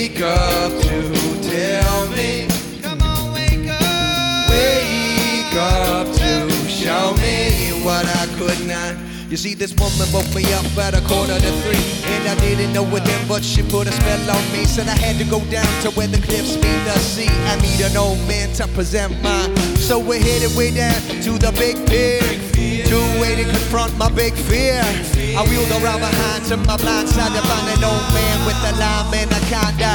wake up to tell me. Come on, wake up. Wake up to show me what I could not. You see, this woman woke me up at 2:45, and I didn't know it then, but she put a spell on me. Said I had to go down to where the cliffs meet the sea. I meet an old man to present mine. So we're headed way down to the big pier, to way to confront my big fear. I wheeled around behind to my blind side to find an old man with a lime and a kinda